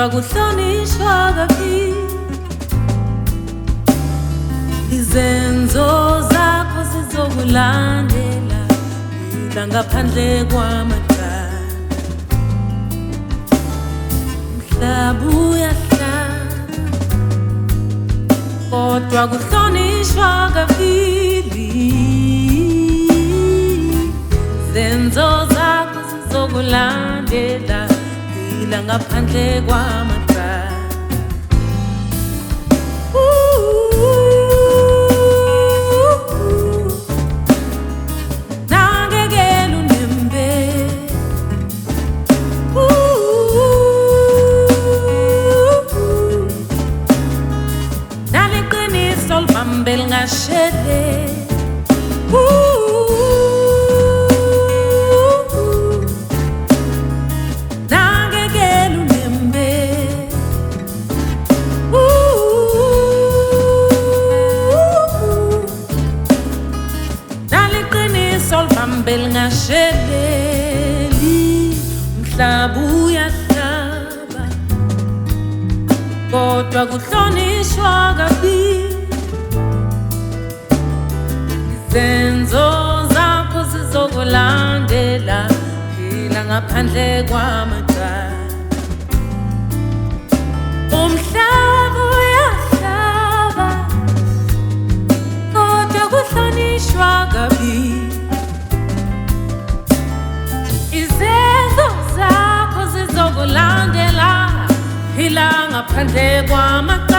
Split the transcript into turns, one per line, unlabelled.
kodwa kuhlonishwa kabi. Izenzo zakho zizokulandela ila ngaphandle kwamacala. Umhlaba uyahlaba kodwa kuhlonishwa kabili. Izenzo zakho zizokulandela ila ngaphandle kwamacala. Bel ngashede nangekela unembe naliqiniso libambel ngashedeli. Umhlaba uyahlaba kodwa kuhlonishwa kabi. Izenzo zakho zizokulandela ila ngaphandle kwamacala. Umhlaba uyahlaba kodwa kuhlonishwa kabi. Izenzo zakho zizokulandela ila ngaphandle kwamacala.